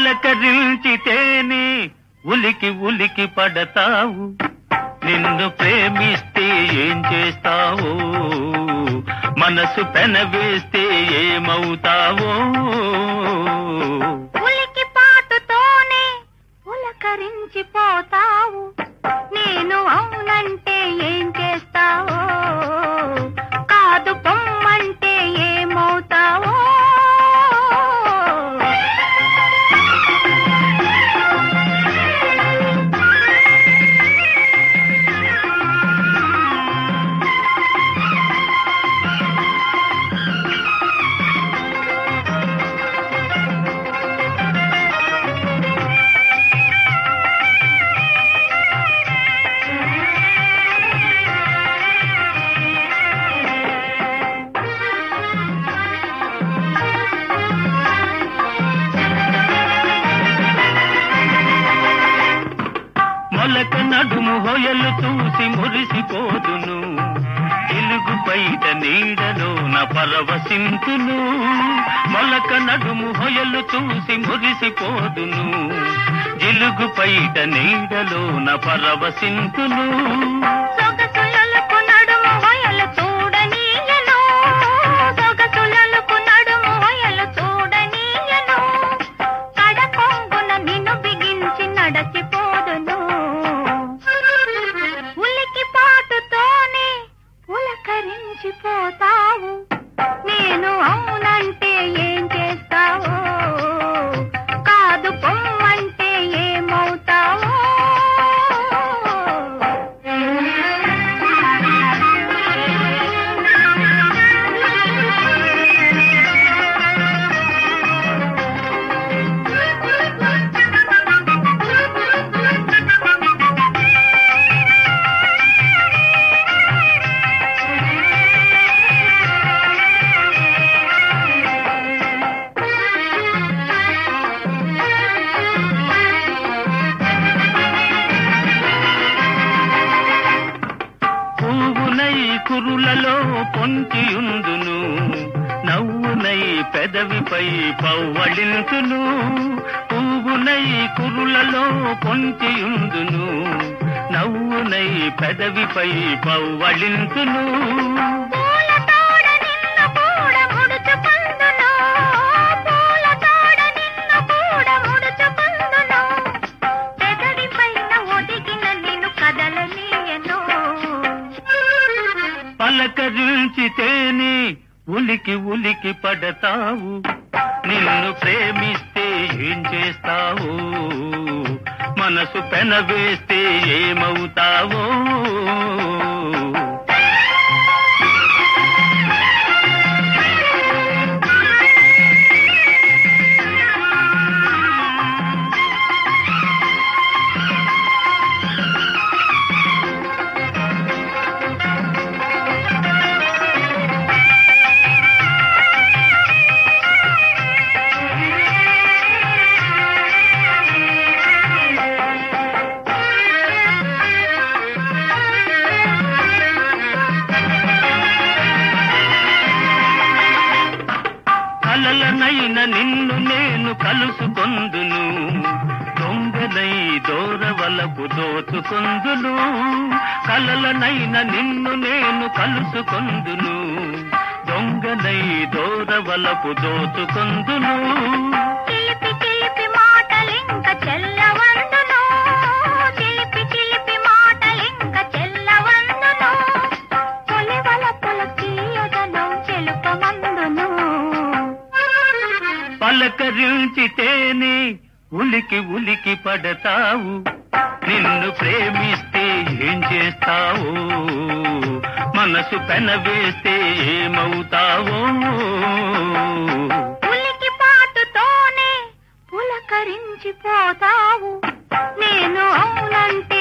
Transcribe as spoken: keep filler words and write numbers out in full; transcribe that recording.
పలకరించితేనే ఉలికి ఉలికి పడతావు, నిన్ను ప్రేమిస్తే ఏం చేస్తావో, మనసు పెనవేస్తే ఏమవుతావో. ఉలికి పాటుతోనే పులకరించిపోతావు, నేను అవునంటే ఏం చేస్తావో, కాదు పొమ్మంటే ఏమవుతావో. మొలక నడుము హొయలు చూసి మురిసిపోదును, తెలుగు బయట నీడలో నా పరవశింతును. మొలక నడుము హొయలు చూసి మురిసిపోదును, తెలుగు బయట నీడలో నా పరవశింతును. సొగసులకు నడుము హొయలు చూడనీయను, సొగసులకు నడుము హొయలు చూడనీయను, కడకొంగున నిన్ను బిగించి నడచిపోదును. ఉలికి పాటుతోనే పులకరించిపోతావు, నేను అవునంటే ఏం చేస్తావో, కాదు పొమ్మంటే ఏమవుతావో. కురులలో పొంచియుందును, నవ్వునై పెదవిపై పవ్వళింతును. పువ్వునై కురులలో పొంచియుందును, నవ్వునై పెదవిపై పవ్వళింతును. పలకరించితేనే ఉలికి ఉలికి పడతావు, నిన్ను ప్రేమిస్తే ఏం చేస్తావో, మనసు పెనవేస్తే ఏమవుతావో. కలలనైన నిన్ను నేను కలుసుకొందును, దొంగనై దూరవలపు దోచుకొందును. కలలనైన నిన్ను నేను కలుసుకొందును, దొంగనై దూరవలపు దోచుకొందును. చిలిపి చిలిపి మాటలింక చెల్లవందును, చిలిపి చిలిపి మాటలింక చెల్లవందును, పొలివలపుల తీయదనం చెలుపమందును. పలకరించితేనే ఉలికి ఉలికి పడతావు, నిన్ను ప్రేమిస్తే ఏం చేస్తావో, మనసు పెనవేస్తే ఏమవుతావో. ఉలికి పాటుతోనే పులకరించిపోతావు, నేను అవునంటే